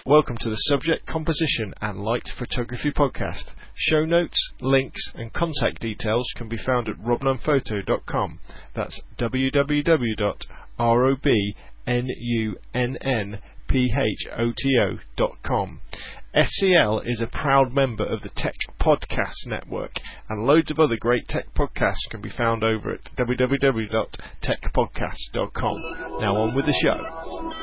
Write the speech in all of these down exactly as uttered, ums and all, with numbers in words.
Welcome to the Subject, Composition and Light Photography Podcast. Show notes, links and contact details can be found at robnunphoto dot com. That's w w w dot robnunnphoto dot com. S C L is a proud member of the Tech Podcast Network, and loads of other great tech podcasts can be found over at w w w dot tech podcast dot com. Now on with the show.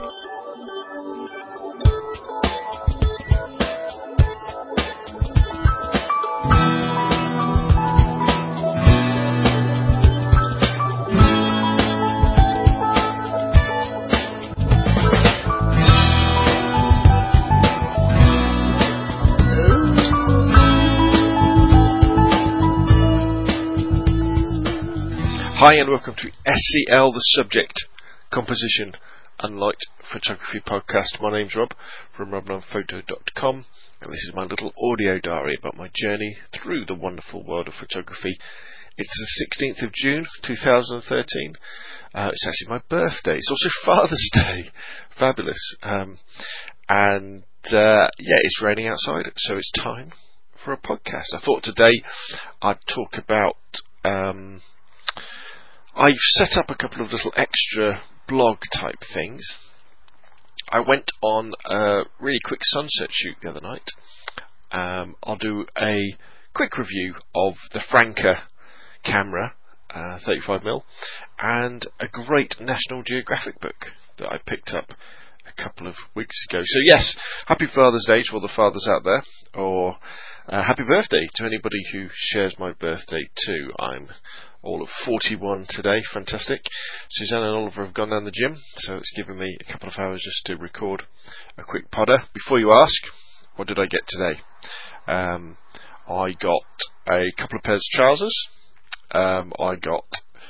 Hi and welcome to S C L, the Subject, Composition and Light Photography Podcast. My name's Rob from rob nun photo dot com, and this is my little audio diary about my journey through the wonderful world of photography. It's the sixteenth of June two thousand thirteen. Uh, it's actually my birthday. It's also Father's Day. Fabulous. Um, and uh, yeah, it's raining outside, so it's time for a podcast. I thought today I'd talk about... Um, I've set up a couple of little extra blog type things. I went on a really quick sunset shoot the other night. Um, I'll do a quick review of the Franca camera, uh, thirty-five millimeter, and a great National Geographic book that I picked up a couple of weeks ago. So yes, happy Father's Day to all the fathers out there, or uh, happy birthday to anybody who shares my birthday too. I'm all of forty-one today. Fantastic. Suzanne and Oliver have gone down the gym, so it's given me a couple of hours just to record a quick podder. Before you ask, what did I get today? Um, I got a couple of pairs of trousers. Um, I got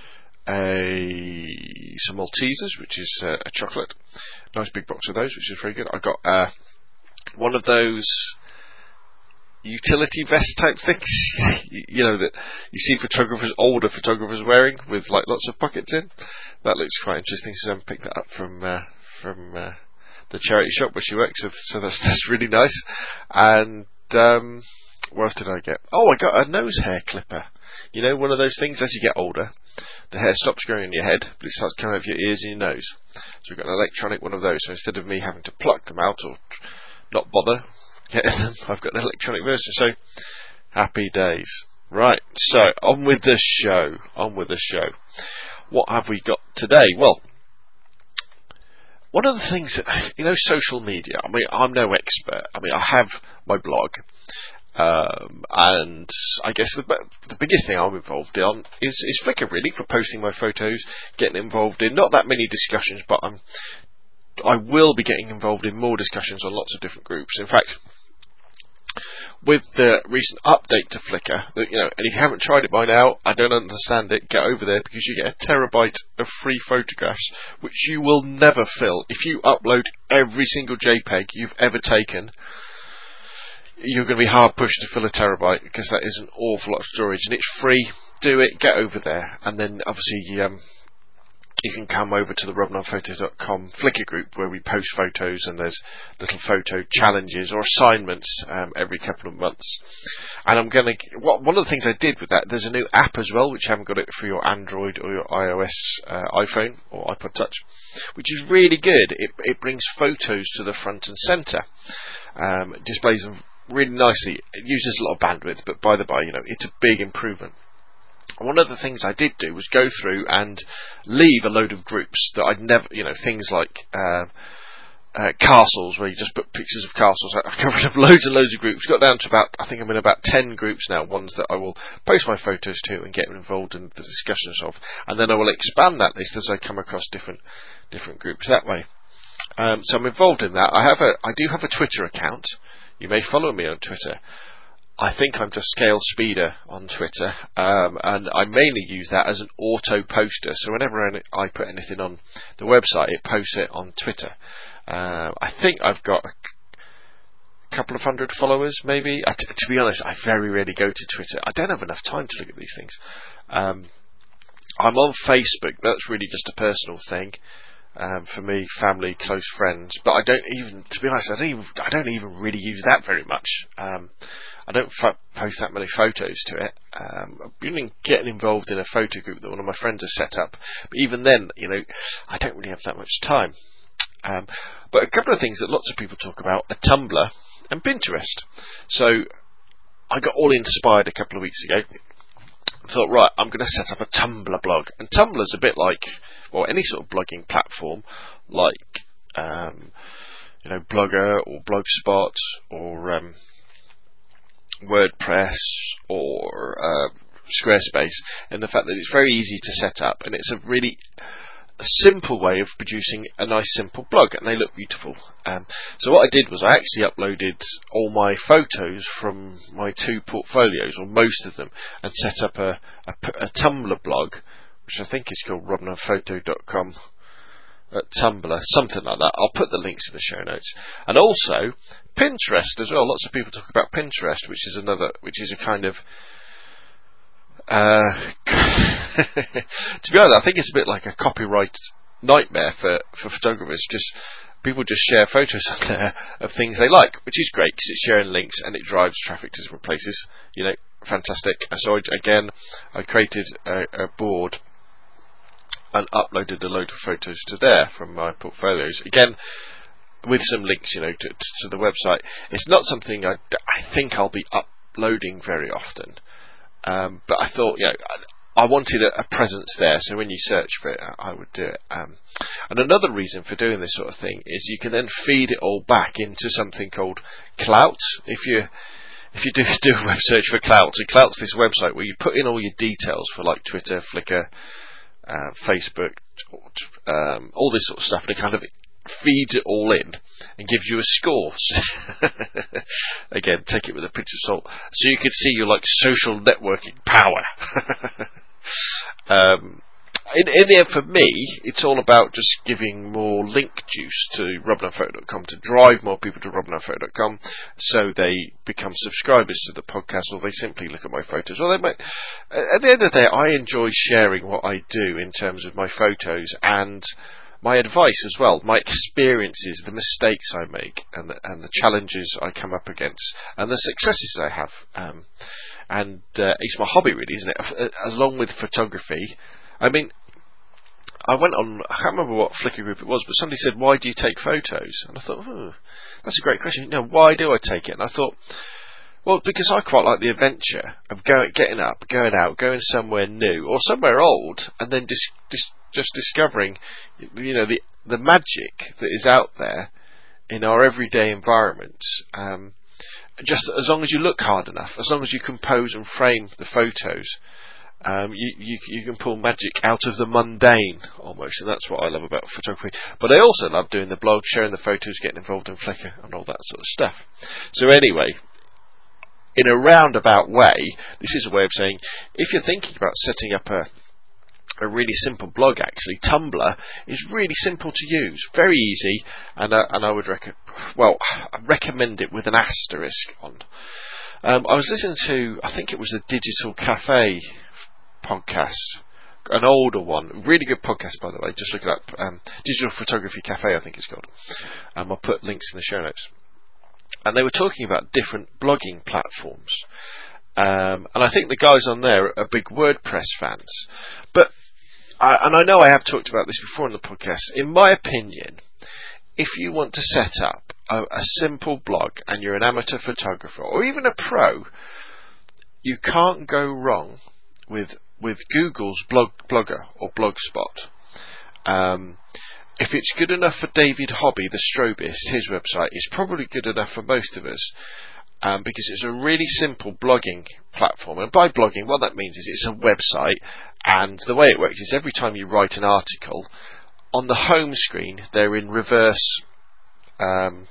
a some Maltesers, which is uh, a chocolate. Nice big box of those, which is very good. I got uh, one of those utility vest type things, you know, that you see photographers, older photographers wearing, with like lots of pockets in. That looks quite interesting. Suzanne picked that up from uh, from uh, the charity shop where she works, so, so that's that's really nice. And um, what else did I get? Oh, I got a nose hair clipper. You know, one of those things, as you get older, the hair stops growing in your head, but it starts coming over your ears and your nose. So we've got an electronic one of those. So instead of me having to pluck them out or not bother getting them, I've got an electronic version. So happy days. Right, so on with the show. On with the show. What have we got today? Well, one of the things that, you know, social media, I mean, I'm no expert. I mean, I have my blog. Um, and I guess the, the biggest thing I'm involved in is, is Flickr, really, for posting my photos, getting involved in not that many discussions, but I'm, I will be getting involved in more discussions on lots of different groups. In fact, with the recent update to Flickr, you know, and if you haven't tried it by now, I don't understand it, get over there, because you get a terabyte of free photographs, which you will never fill. If you upload every single JPEG you've ever taken, you're going to be hard pushed to fill a terabyte, because that is an awful lot of storage, and it's free. Do it, get over there, and then obviously um, you can come over to the rob nun photo dot com Flickr group where we post photos, and there's little photo challenges or assignments um, every couple of months. And I'm going to, what, one of the things I did with that, there's a new app as well, which you haven't got it for your Android or your iOS uh, iPhone or iPod Touch, which is really good. It, it brings photos to the front and centre, um, displays them really nicely. It uses a lot of bandwidth, but by the by, you know, it's a big improvement. One of the things I did do was go through and leave a load of groups that I'd never, you know, things like uh, uh, castles, where you just put pictures of castles. I got rid of loads and loads of groups. Got down to about, I think I'm in about ten groups now, ones that I will post my photos to and get involved in the discussions of, and then I will expand that list as I come across different different groups that way. Um, so I'm involved in that. I have a, I do have a Twitter account. You may follow me on Twitter. I think I'm just Scale Speeder on Twitter, um, and I mainly use that as an auto poster. So whenever I put anything on the website, it posts it on Twitter. Uh, I think I've got a couple of hundred followers, maybe. I t- to be honest, I very rarely go to Twitter. I don't have enough time to look at these things. Um, I'm on Facebook. That's really just a personal thing. Um, for me, family, close friends, but I don't even, to be honest, I don't even, I don't even really use that very much. Um, I don't f- post that many photos to it. Um, I've been getting involved in a photo group that one of my friends has set up, but even then, you know, I don't really have that much time. Um, but a couple of things that lots of people talk about are Tumblr and Pinterest. So I got all inspired a couple of weeks ago. I thought, right, I'm going to set up a Tumblr blog. And Tumblr's a bit like, well, any sort of blogging platform, like, um, you know, Blogger or Blogspot or um, WordPress or uh, Squarespace, and the fact that it's very easy to set up, and it's a really a simple way of producing a nice simple blog, and they look beautiful. Um, so what I did was I actually uploaded all my photos from my two portfolios, or most of them, and set up a, a, a Tumblr blog, which I think is called robnum photo dot com at Tumblr, something like that. I'll put the links in the show notes. And also Pinterest as well. Lots of people talk about Pinterest, which is another, which is a kind of Uh, to be honest, I think it's a bit like a copyright nightmare for, for photographers, because people just share photos on there of things they like, which is great because it's sharing links and it drives traffic to different places. You know, fantastic. So I, again, I created a, a board and uploaded a load of photos to there from my portfolios. Again, with some links, you know, to, to the website. It's not something I, I think I'll be uploading very often. Um, but I thought, you know, I, I wanted a, a presence there, so when you search for it, I would do it. Um, and another reason for doing this sort of thing is you can then feed it all back into something called Klout. If you if you do do a web search for Klout, so Klout's this website where you put in all your details for like Twitter, Flickr, uh, Facebook, um, all this sort of stuff, and it kind of feeds it all in and gives you a score. Again, take it with a pinch of salt, so you can see your like social networking power. um, in, in the end, for me, it's all about just giving more link juice to robnum photo dot com to drive more people to robnum photo dot com, so they become subscribers to the podcast, or they simply look at my photos. Or they might. At the end of the day, I enjoy sharing what I do in terms of my photos and my advice as well, my experiences, the mistakes I make, and the, and the challenges I come up against, and the successes I have. Um, and uh, it's my hobby, really, isn't it? Along with photography. I mean, I went on, I can't remember what Flickr group it was, but somebody said, why do you take photos? And I thought, oh, that's a great question. You know, why do I take it? And I thought, well, because I quite like the adventure of going, getting up, going out, going somewhere new, or somewhere old, and then just, just, just discovering, you know, the the magic that is out there in our everyday environment. Um, just as long as you look hard enough, as long as you compose and frame the photos, um, you, you you can pull magic out of the mundane almost, and that's what I love about photography. But I also love doing the blog, sharing the photos, getting involved in Flickr, and all that sort of stuff. So anyway, in a roundabout way, this is a way of saying, if you're thinking about setting up a a really simple blog, actually, Tumblr is really simple to use, very easy, and uh, and I would rec- well, I recommend it with an asterisk on. Um, I was listening to, I think it was the Digital Cafe podcast, an older one, really good podcast, by the way. Just look it up, um, Digital Photography Cafe, I think it's called. Um, I'll put links in the show notes. And they were talking about different blogging platforms. Um, and I think the guys on there are big WordPress fans. But, I, and I know I have talked about this before in the podcast, in my opinion, if you want to set up a, a simple blog and you're an amateur photographer or even a pro, you can't go wrong with with Google's blog blogger or Blogspot. Um, if it's good enough for David Hobby, the strobist, his website is probably good enough for most of us. Um, because it's a really simple blogging platform. And by blogging, what that means is it's a website, and the way it works is every time you write an article, on the home screen, they're in reverse um,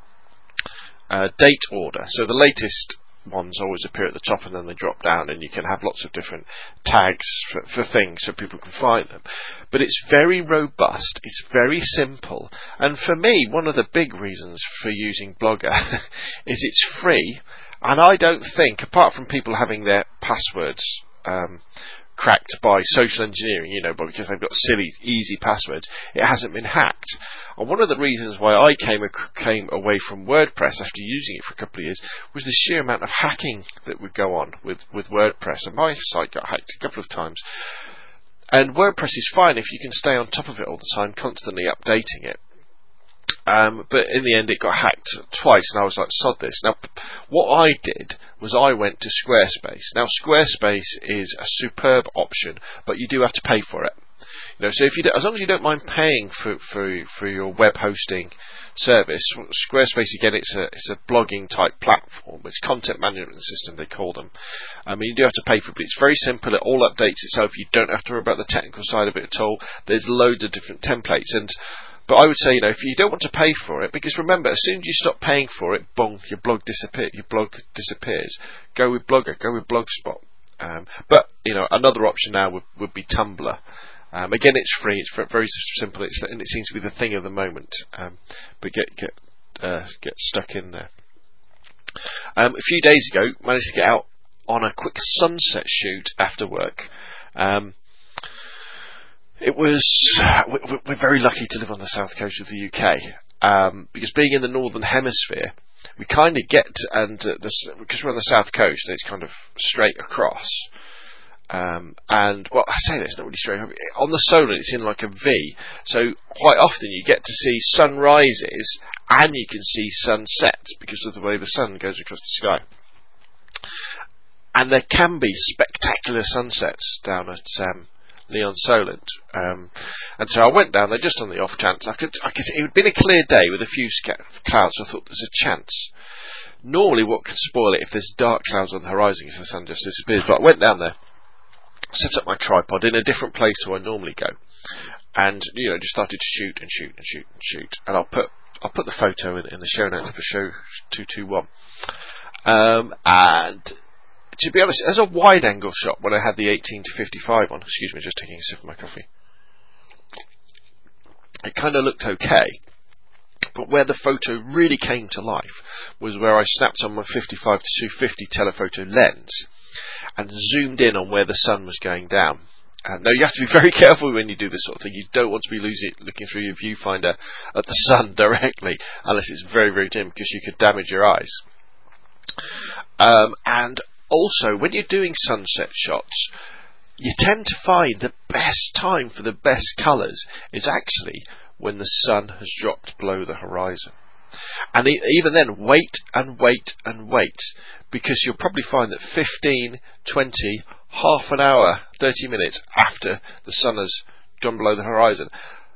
uh, date order. So the latest ones always appear at the top and then they drop down, and you can have lots of different tags for, for things so people can find them. But it's very robust, it's very simple, and for me, one of the big reasons for using Blogger is it's free, and I don't think, apart from people having their passwords um, cracked by social engineering, you know, but because they've got silly, easy passwords, it hasn't been hacked. And one of the reasons why I came came away from WordPress after using it for a couple of years was the sheer amount of hacking that would go on with, with WordPress. And my site got hacked a couple of times. And WordPress is fine if you can stay on top of it all the time, constantly updating it. Um, but in the end, it got hacked twice, and I was like, sod this. Now, what I did was I went to Squarespace. Now, Squarespace is a superb option, but you do have to pay for it. You know, so if you do, as long as you don't mind paying for for for your web hosting service, Squarespace again, it's a it's a blogging type platform. It's content management system they call them. I mean, you do have to pay for it, but it's very simple. It all updates itself. You don't have to worry about the technical side of it at all. There's loads of different templates and. But I would say, you know, if you don't want to pay for it, because remember, as soon as you stop paying for it, boom, your blog disappear, your blog disappears. Go with Blogger, go with Blogspot. Um, but you know, another option now would, would be Tumblr. Um, again, it's free. It's very simple, it's, and it seems to be the thing of the moment. Um, but get get uh, get stuck in there. Um, a few days ago, managed to get out on a quick sunset shoot after work. Um, It was, we're very lucky to live on the south coast of the U K, um, because being in the northern hemisphere, we kind of get, and uh, the, because we're on the south coast, it's kind of straight across, um, and, well, I say that, it's not really straight, on the solar it's in like a V, so quite often you get to see sunrises, and you can see sunsets, because of the way the sun goes across the sky. And there can be spectacular sunsets down at, um, Leon Solent, um, and so I went down there just on the off chance. I could, I could. It had been a clear day with a few clouds, so I thought there's a chance. Normally, what can spoil it if there's dark clouds on the horizon if the sun just disappears. But I went down there, set up my tripod in a different place to where I normally go, and you know, just started to shoot and shoot and shoot and shoot. And I'll put, I'll put the photo in, in the show notes for show two two one, um, and. To be honest, as a wide-angle shot, when I had the eighteen to fifty-five on, excuse me, just taking a sip of my coffee, it kind of looked okay. But where the photo really came to life was where I snapped on my fifty-five to two fifty telephoto lens and zoomed in on where the sun was going down. Uh, now, you have to be very careful when you do this sort of thing. You don't want to be losing, looking through your viewfinder at the sun directly, unless it's very, very dim, because you could damage your eyes. Um, and Also, when you're doing sunset shots, you tend to find the best time for the best colours is actually when the sun has dropped below the horizon. And even then, wait and wait and wait, because you'll probably find that fifteen, twenty, half an hour, thirty minutes after the sun has gone below the horizon,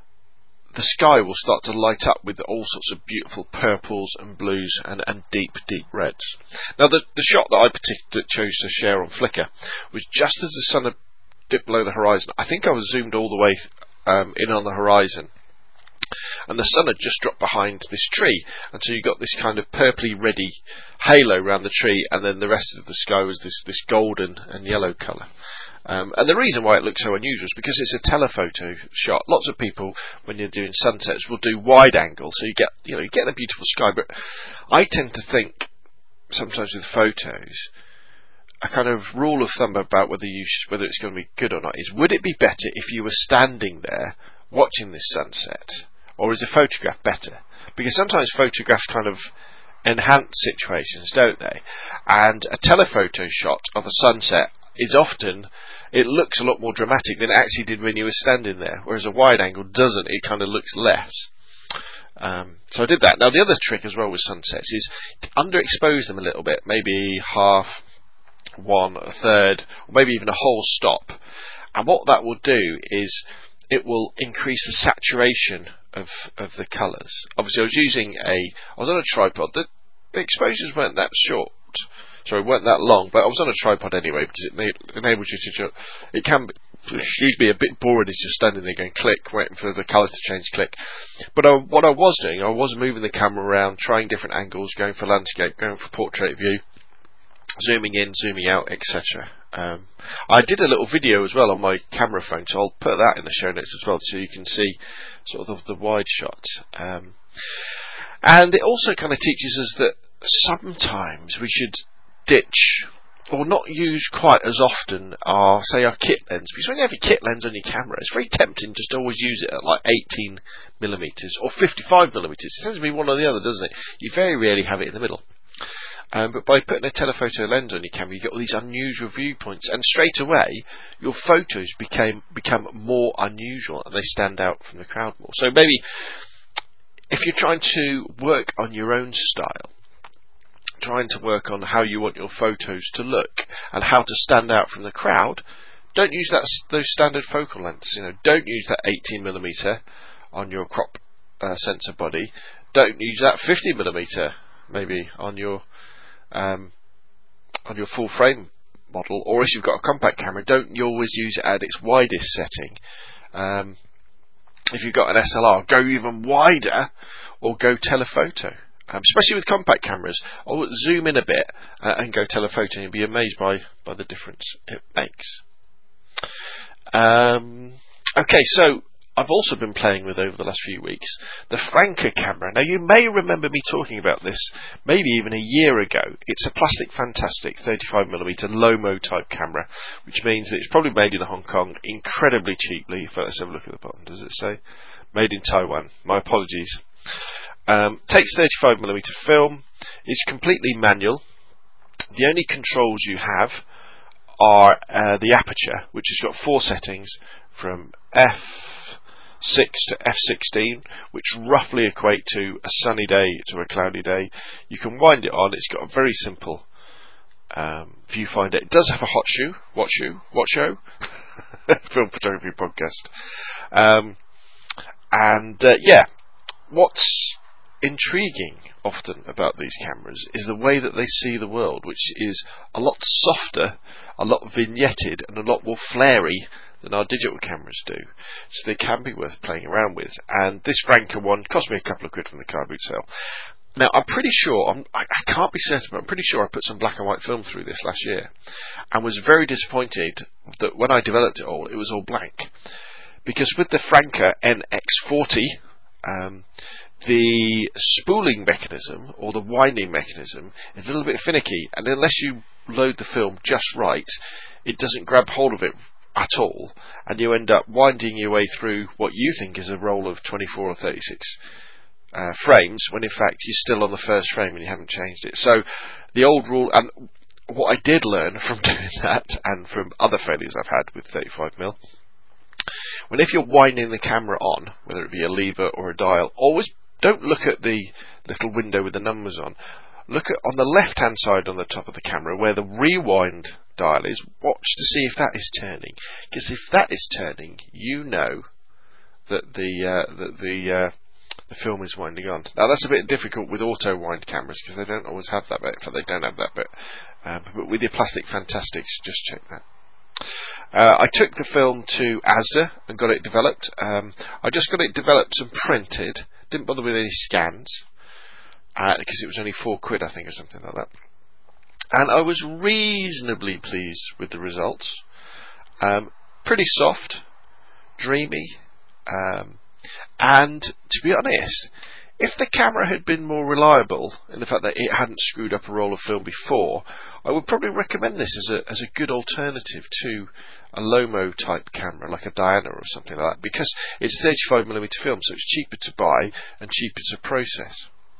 the sky will start to light up with all sorts of beautiful purples and blues and, and deep, deep reds. Now, the, the shot that I particularly chose to share on Flickr was just as the sun had dipped below the horizon. I think I was zoomed all the way um, in on the horizon, and the sun had just dropped behind this tree, and so you got this kind of purpley, reddy halo around the tree, and then the rest of the sky was this, this golden and yellow colour. Um, and the reason why it looks so unusual is because it's a telephoto shot. Lots of people, when you're doing sunsets, will do wide angle, so you get, you know, you get a beautiful sky. But I tend to think sometimes with photos, a kind of rule of thumb about whether you sh- whether it's going to be good or not is: would it be better if you were standing there watching this sunset, or is a photograph better? Because sometimes photographs kind of enhance situations, don't they? And a telephoto shot of a sunset is often, it looks a lot more dramatic than it actually did when you were standing there, whereas a wide angle doesn't, it kind of looks less. Um, so I did that. Now, the other trick as well with sunsets is to underexpose them a little bit, maybe half, one, a third, or maybe even a whole stop. And what that will do is it will increase the saturation of, of the colours. Obviously, I was using a, I was on a tripod. The, the exposures weren't that short. Sorry, weren't that long, but I was on a tripod anyway, because it enables you to just, it can be, excuse me, a bit boring is just standing there going click, waiting for the colours to change, click. But I, what I was doing, I was moving the camera around, trying different angles, going for landscape, going for portrait view, zooming in, zooming out, et cetera. Um, I did a little video as well on my camera phone, so I'll put that in the show notes as well, so you can see sort of the, the wide shot. Um, and it also kind of teaches us that sometimes we should ditch or not used quite as often are, say, our kit lens. Because when you have your kit lens on your camera, it's very tempting just to always use it at like eighteen millimeters or fifty-five millimeters. It tends to be one or the other, doesn't it? You very rarely have it in the middle. Um, but by putting a telephoto lens on your camera, you get all these unusual viewpoints, and straight away your photos became become more unusual, and they stand out from the crowd more. So maybe if you're trying to work on your own style, trying to work on how you want your photos to look and how to stand out from the crowd, don't use that those standard focal lengths. You know, don't use that eighteen millimeter on your crop uh, sensor body. Don't use that fifty millimeter maybe on your Um, on your full frame model, or if you've got a compact camera, don't you always use it at its widest setting. Um, if you've got an S L R, go even wider or go telephoto. Um, especially with compact cameras, I'll zoom in a bit uh, and go telephoto, and you'll be amazed by, by the difference it makes. Um, okay, so I've also been playing with, over the last few weeks, the Franca camera. Now, you may remember me talking about this maybe even a year ago. It's a plastic fantastic thirty-five millimeter Lomo type camera, which means that it's probably made in Hong Kong incredibly cheaply. Let's have a look at the bottom. Does it say made in Taiwan? My apologies. Um, takes thirty-five millimeter film. It's completely manual. The only controls you have are uh, the aperture, which has got four settings from F six to F sixteen, which roughly equate to a sunny day to a cloudy day. You can wind it on. It's got a very simple um, viewfinder. It does have a hot shoe, watch shoe, watch show, film photography podcast. Um, and uh, yeah, what's intriguing often about these cameras is the way that they see the world, which is a lot softer, a lot vignetted, and a lot more flary than our digital cameras do. So they can be worth playing around with. And this Franca one cost me a couple of quid from the car boot sale. Now, I'm pretty sure, I'm, I, I can't be certain, but I'm pretty sure I put some black and white film through this last year, and was very disappointed that when I developed it all, it was all blank. Because with the Franca N X forty, um, the spooling mechanism, or the winding mechanism, is a little bit finicky, and unless you load the film just right, it doesn't grab hold of it at all, and you end up winding your way through what you think is a roll of twenty-four or thirty-six uh, frames, when in fact you're still on the first frame and you haven't changed it. So the old rule, and what I did learn from doing that, and from other failures I've had with thirty-five millimeter, when if you're winding the camera on, whether it be a lever or a dial, always don't look at the little window with the numbers on. Look at on the left-hand side on the top of the camera where the rewind dial is. Watch to see if that is turning, because if that is turning, you know that the uh, that the uh, the film is winding on. Now that's a bit difficult with auto wind cameras because they don't always have that bit. In fact, they don't have that bit. Um, but with your plastic fantastics, just check that. Uh, I took the film to Asda and got it developed. Um, I just got it developed and printed. Didn't bother with any scans. Uh, because it was only four quid, I think, or something like that. And I was reasonably pleased with the results. Um, pretty soft, dreamy, um, and to be honest, if the camera had been more reliable in the fact that it hadn't screwed up a roll of film before, I would probably recommend this as a as a good alternative to a Lomo type camera like a Diana or something like that, because it's thirty-five millimeter film, so it's cheaper to buy and cheaper to process.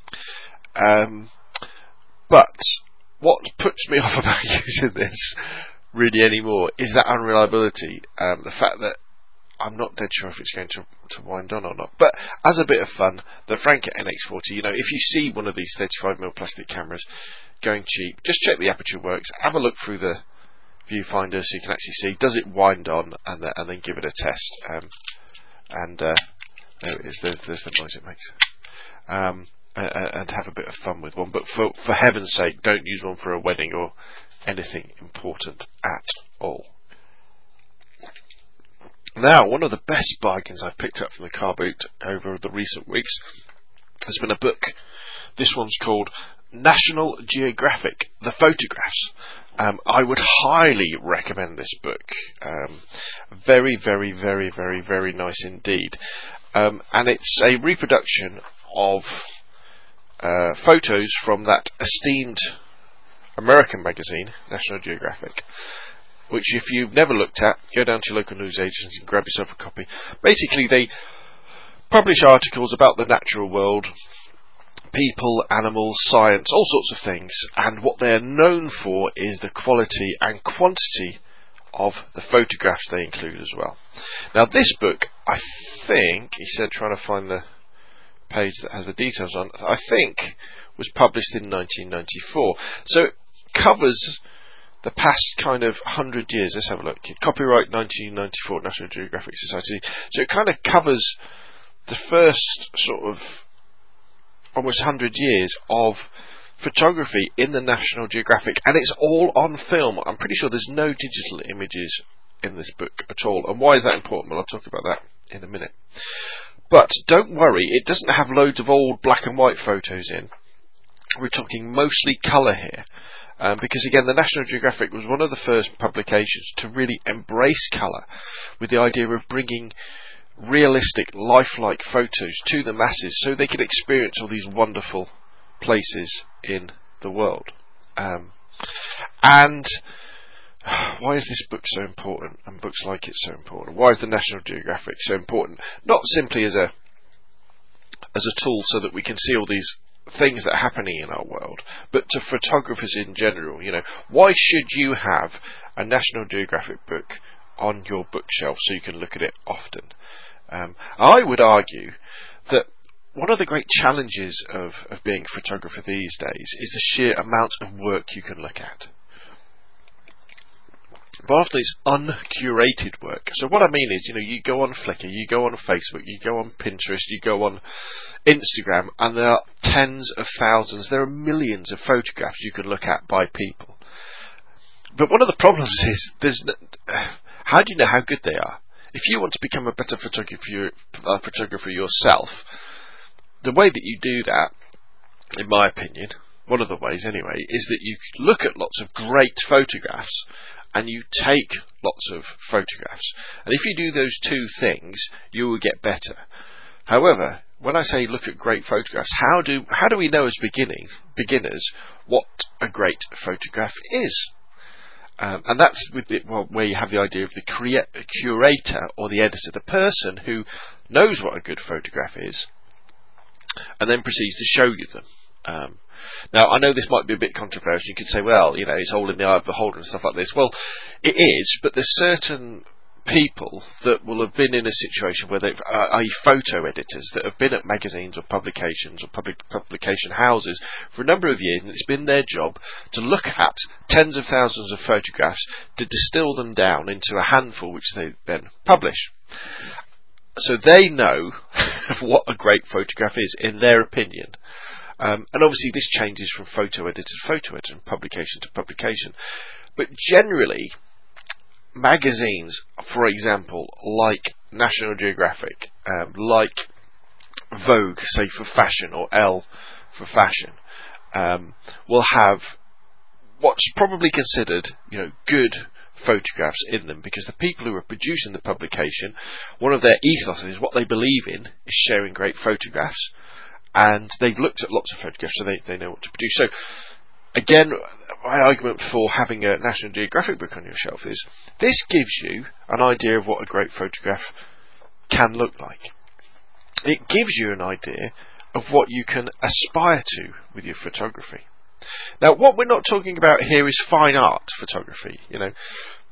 Um, but what puts me off about using this really anymore is that unreliability. Um, the fact that I'm not dead sure if it's going to, to wind on or not. But as a bit of fun, the Franca N X forty, you know, if you see one of these thirty-five millimeter plastic cameras going cheap, just check the aperture works, have a look through the viewfinder so you can actually see, does it wind on, and, the, and then give it a test. Um, and uh, there it is, there's, there's the noise it makes. Um, and have a bit of fun with one, but for, for heaven's sake, don't use one for a wedding or anything important at all. Now, one of the best bargains I've picked up from the car boot over the recent weeks has been a book. This one's called National Geographic, The Photographs. Um, I would highly recommend this book. Um, very, very, very, very, very nice indeed. Um, and it's a reproduction of Uh, photos from that esteemed American magazine, National Geographic, which if you've never looked at, go down to your local news agency and grab yourself a copy. Basically, they publish articles about the natural world, people, animals, science, all sorts of things, and what they're known for is the quality and quantity of the photographs they include as well. Now this book, I think, he said trying to find the page that has the details on, I think was published in nineteen ninety-four. So it covers the past kind of one hundred years. Let's have a look. Copyright nineteen ninety-four, National Geographic Society. So it kind of covers the first sort of almost one hundred years of photography in the National Geographic, and it's all on film. I'm pretty sure there's no digital images in this book at all. And why is that important? Well, I'll talk about that in a minute. But don't worry, it doesn't have loads of old black and white photos in. We're talking mostly colour here. Um, because again, the National Geographic was one of the first publications to really embrace colour, with the idea of bringing realistic, lifelike photos to the masses so they could experience all these wonderful places in the world. Um, and why is this book so important, and books like it so important? Why is the National Geographic so important? Not simply as a as a tool so that we can see all these things that are happening in our world, but to photographers in general. You know, why should you have a National Geographic book on your bookshelf so you can look at it often? Um, I would argue that one of the great challenges of, of being a photographer these days is the sheer amount of work you can look at. But often it's uncurated work. So what I mean is, you know, you go on Flickr, you go on Facebook, you go on Pinterest, you go on Instagram, and there are tens of thousands, there are millions of photographs you can look at by people. But one of the problems is, there's no, how do you know how good they are? If you want to become a better photographer, uh, photographer yourself, the way that you do that, in my opinion, one of the ways anyway, is that you look at lots of great photographs and you take lots of photographs. And if you do those two things, you will get better. However, when I say look at great photographs, how do how do we know as beginning beginners what a great photograph is? Um, and that's with the, well, where you have the idea of the crea- curator or the editor, the person who knows what a good photograph is, and then proceeds to show you them. Um, now, I know this might be a bit controversial. You could say, well, you know, it's all in the eye of the beholder and stuff like this. Well, it is, but there's certain people that will have been in a situation where they've, uh, are photo editors that have been at magazines or publications or public publication houses for a number of years, and it's been their job to look at tens of thousands of photographs to distill them down into a handful which they then publish. So they know what a great photograph is, in their opinion. Um, and obviously this changes from photo editor to photo editor and publication to publication. But generally, magazines, for example, like National Geographic, um, like Vogue, say for fashion, or Elle for fashion, um, will have what's probably considered, you know, good photographs in them, because the people who are producing the publication, one of their ethos is what they believe in is sharing great photographs, and they've looked at lots of photographs, so they, they know what to produce. So again, my argument for having a National Geographic book on your shelf is this gives you an idea of what a great photograph can look like. It gives you an idea of what you can aspire to with your photography. Now, what we're not talking about here is fine art photography. You know,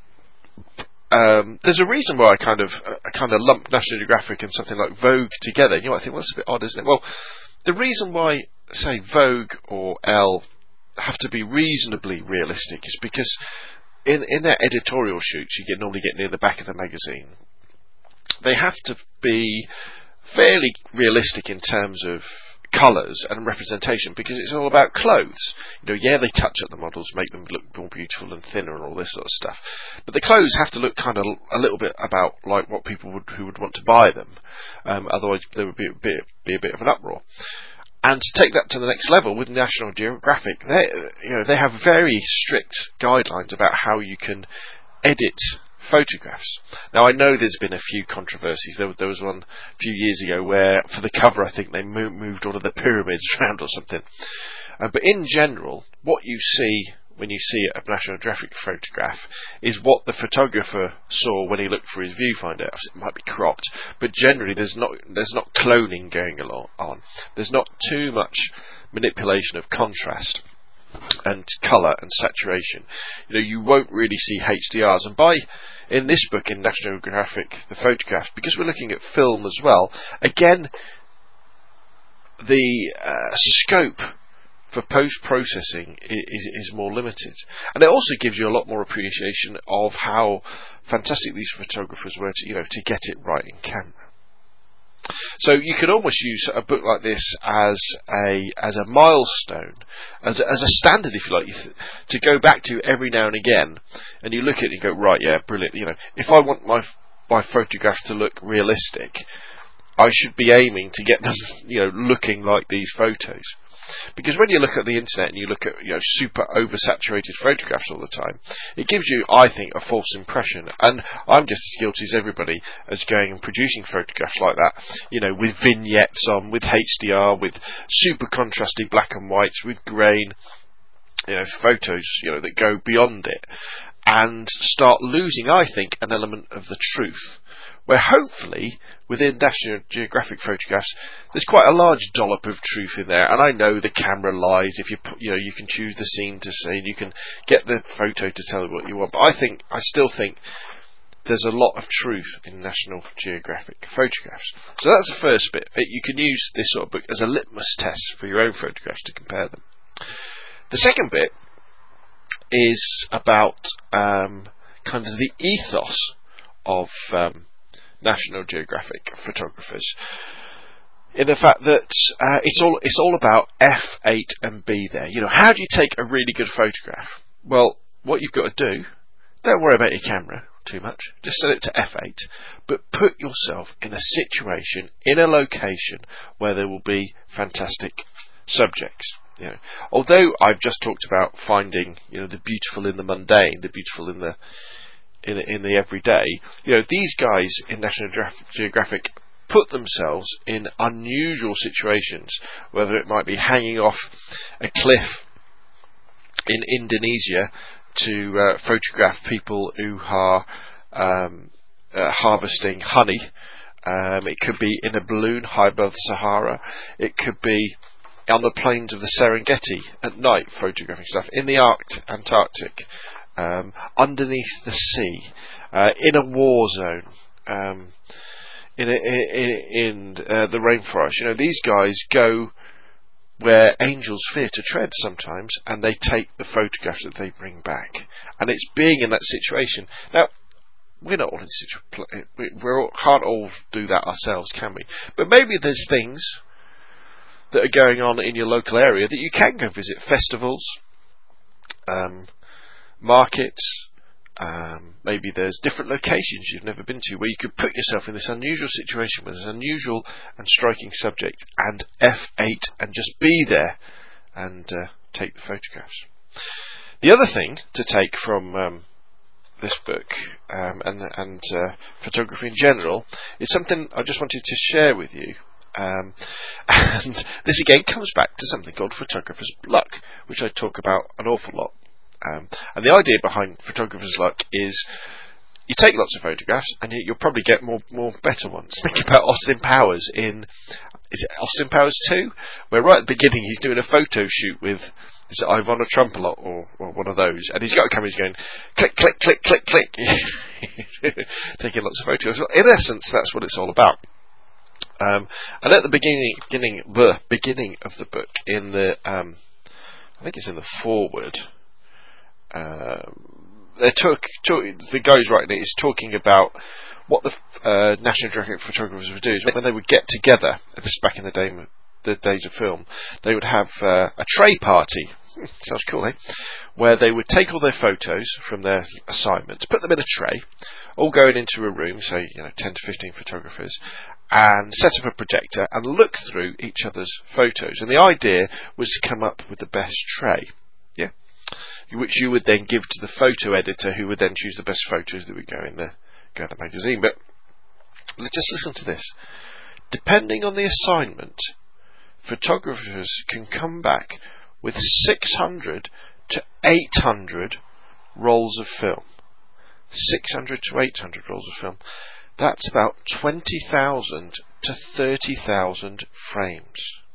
um, there's a reason why I kind of uh, I kind of lump National Geographic and something like Vogue together. You know, I think, well, that's a bit odd, isn't it? Well, the reason why, say, Vogue or Elle have to be reasonably realistic is because in in their editorial shoots, you get normally get near the back of the magazine, they have to be fairly realistic in terms of colours and representation, because it's all about clothes. You know, yeah, they touch up the models, make them look more beautiful and thinner and all this sort of stuff, but the clothes have to look kind of a little bit about like what people would who would want to buy them. Um, otherwise, there would be a bit be a bit of an uproar. And to take that to the next level with National Geographic, they you know they have very strict guidelines about how you can edit photographs. Now, I know there's been a few controversies. There, there was one a few years ago where, for the cover, I think they moved, moved all of the pyramids around or something. Uh, but in general, what you see when you see a National Geographic photograph is what the photographer saw when he looked for his viewfinder. It might be cropped, but generally there's not there's not cloning going along on. There's not too much manipulation of contrast and colour and saturation. You know, you won't really see H D Rs. And by in this book, in National Geographic, the photographs, because we're looking at film as well, again, the uh, scope for post-processing is, is more limited. And it also gives you a lot more appreciation of how fantastic these photographers were to, you know, to get it right in camera. So you could almost use a book like this as a as a milestone, as a, as a standard, if you like, to go back to every now and again, and you look at it and you go, right, yeah, brilliant. You know, if I want my my photographs to look realistic, I should be aiming to get them, you know, looking like these photos. Because when you look at the internet and you look at, you know, super oversaturated photographs all the time, it gives you, I think, a false impression. And I'm just as guilty as everybody as going and producing photographs like that, you know, with vignettes on, with H D R, with super contrasty black and whites, with grain, you know, photos, you know, that go beyond it, and start losing, I think, an element of the truth. Where hopefully, within National Geographic photographs, there's quite a large dollop of truth in there. And I know the camera lies. If you put, you know, you can choose the scene to see, you can get the photo to tell you what you want. But I think, I still think, there's a lot of truth in National Geographic photographs. So that's the first bit. You can use this sort of book as a litmus test for your own photographs to compare them. The second bit is about um, kind of the ethos of um, National Geographic photographers, in the fact that uh, it's all it's all about F eight and be there. You know, how do you take a really good photograph? Well, what you've got to do, don't worry about your camera too much. Just set it to F eight, but put yourself in a situation, in a location where there will be fantastic subjects. You know, although I've just talked about finding, you know, the beautiful in the mundane, the beautiful in the In, in the everyday, you know, these guys in National Geographic put themselves in unusual situations, whether it might be hanging off a cliff in Indonesia to uh, photograph people who are um, uh, harvesting honey. Um, it could be in a balloon high above the Sahara. It could be on the plains of the Serengeti at night, photographing stuff in the Arct- Antarctic. Um, underneath the sea, uh, in a war zone, um, in, a, in, in uh, the rainforest. You know, these guys go where angels fear to tread sometimes, and they take the photographs that they bring back. And it's being in that situation. Now, we're not all in situ- we we're, can't all do that ourselves, can we? But maybe there's things that are going on in your local area that you can go visit. Festivals, um, markets, um, maybe there's different locations you've never been to where you could put yourself in this unusual situation with this unusual and striking subject and F eight and just be there and uh, take the photographs. The other thing to take from um, this book um, and, and uh, photography in general is something I just wanted to share with you. Um, and this again comes back to something called photographer's luck, which I talk about an awful lot. Um, and the idea behind photographer's luck is you take lots of photographs and you, you'll probably get more more better ones. Think about Austin Powers in, is it Austin Powers two? Where right at the beginning he's doing a photo shoot with, is it Ivana Trump a lot or, or one of those, and he's got a camera, he's going click, click, click, click, click, taking lots of photos. Well, in essence, that's what it's all about. Um, and at the beginning, beginning, the beginning of the book, in the, um, I think it's in the foreword. Um, they talk, talk, the guy who's writing it is talking about what the uh, National Geographic photographers would do is when they would get together, this is back in the, day, the days of film, they would have uh, a tray party. Sounds cool, eh? Where they would take all their photos from their assignments, put them in a tray, all going into a room, say, you know, ten to fifteen photographers, and set up a projector and look through each other's photos. And the idea was to come up with the best tray. Yeah? Which you would then give to the photo editor, who would then choose the best photos that would go in the go in the magazine. But let's just listen to this. Depending on the assignment, photographers can come back with six hundred to eight hundred rolls of film. six hundred to eight hundred rolls of film. That's about twenty thousand to thirty thousand frames.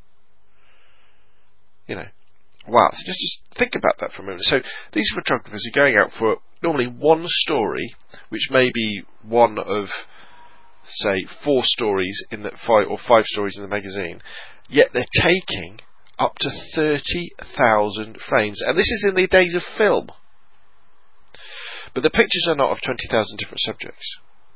You know, wow, just, just think about that for a moment. So these photographers are going out for normally one story, which may be one of, say, four stories in the five or five stories in the magazine, yet they're taking up to thirty thousand frames, and this is in the days of film. But the pictures are not of twenty thousand different subjects.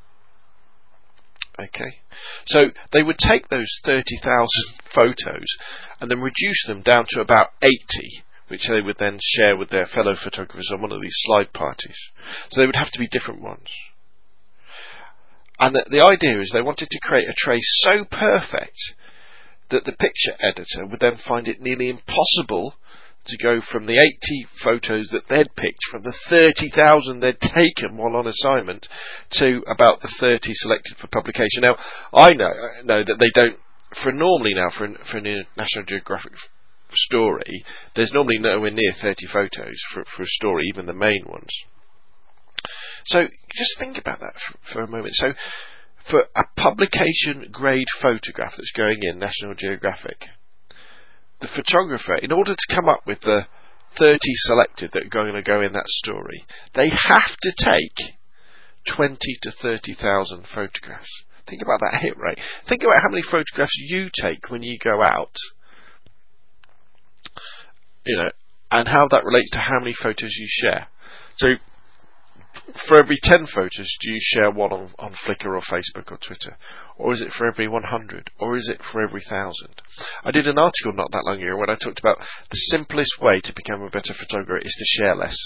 Okay, so they would take those thirty thousand photos and then reduce them down to about eighty, which they would then share with their fellow photographers on one of these slide parties. So they would have to be different ones. And the, the idea is they wanted to create a tray so perfect that the picture editor would then find it nearly impossible to go from the eighty photos that they'd picked from the thirty thousand they'd taken while on assignment to about the thirty selected for publication. Now, I know, know that they don't, for normally now, for, an, for a National Geographic story, there's normally nowhere near thirty photos for, for a story, even the main ones. So, just think about that for, for a moment. So, for a publication grade photograph that's going in National Geographic, the photographer, in order to come up with the thirty selected that are going to go in that story, they have to take twenty to thirty thousand photographs. Think about that hit rate. Think about how many photographs you take when you go out, you know, and how that relates to how many photos you share. So, for every ten photos, do you share one on, on Flickr or Facebook or Twitter? Or is it for every one hundred? Or is it for every one thousand? I did an article not that long ago when I talked about the simplest way to become a better photographer is to share less.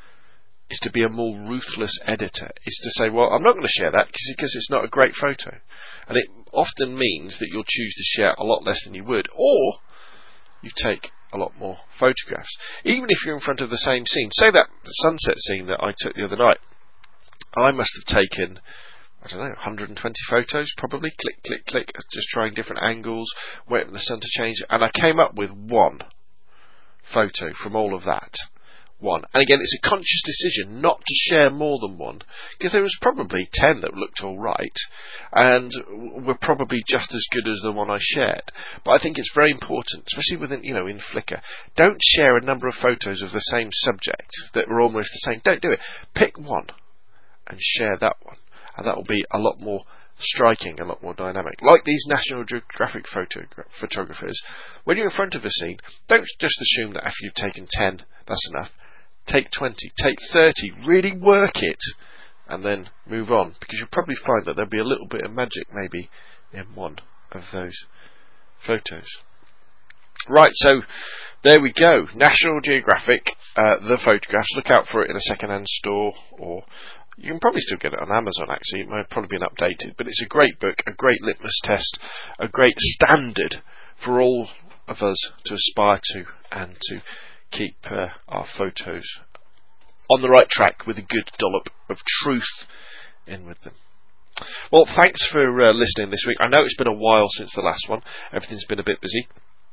Is to be a more ruthless editor. Is to say, well, I'm not going to share that because it's not a great photo. And it often means that you'll choose to share a lot less than you would. Or you take a lot more photographs. Even if you're in front of the same scene. Say that sunset scene that I took the other night. I must have taken, I don't know, one hundred twenty photos, probably. Click, click, click, just trying different angles, waiting for the sun to change. And I came up with one photo from all of that. One. And again, it's a conscious decision not to share more than one, because there was probably ten that looked all right, and were probably just as good as the one I shared. But I think it's very important, especially within, you know, in Flickr, don't share a number of photos of the same subject that are almost the same. Don't do it. Pick one and share that one, and that will be a lot more striking, a lot more dynamic. Like these National Geographic photogra- photographers, when you're in front of a scene, don't just assume that if you've taken ten, that's enough. Take twenty, take thirty, really work it, and then move on, because you'll probably find that there'll be a little bit of magic maybe in one of those photos. Right, so there we go. National Geographic, uh, the photographs. Look out for it in a second-hand store, or you can probably still get it on Amazon, actually. It might have probably been updated, but it's a great book, a great litmus test, a great standard for all of us to aspire to and to keep uh, our photos on the right track with a good dollop of truth in with them. Well, thanks for uh, listening this week. I know it's been a while since the last one. Everything's been a bit busy.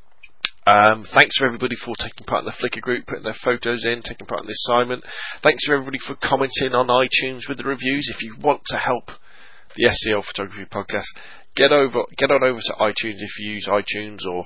Um, thanks for everybody for taking part in the Flickr group, putting their photos in, taking part in the assignment. Thanks for everybody for commenting on iTunes with the reviews. If you want to help the S C L Photography Podcast, get over, get on over to iTunes if you use iTunes, or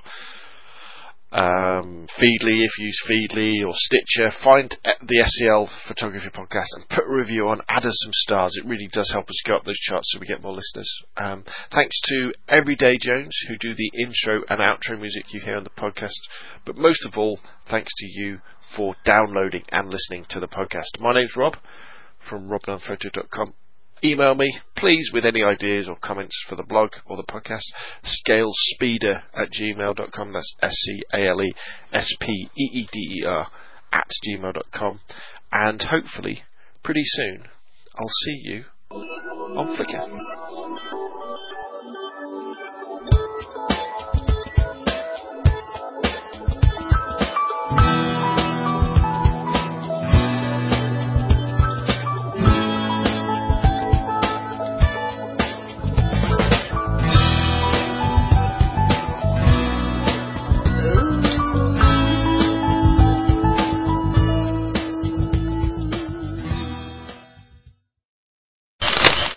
Um, Feedly if you use Feedly, or Stitcher. Find the S C L Photography Podcast and put a review on, add us some stars. It really does help us go up those charts so we get more listeners. Um, thanks to Everyday Jones, who do the intro and outro music you hear on the podcast, but most of all, thanks to you for downloading and listening to the podcast. My name's Rob from rob dunn photo dot com. Email me, please, with any ideas or comments for the blog or the podcast. scalespeeder at gmail dot com. That's S C A L E S P E E D E R at gmail dot com. And hopefully, pretty soon, I'll see you on Flickr.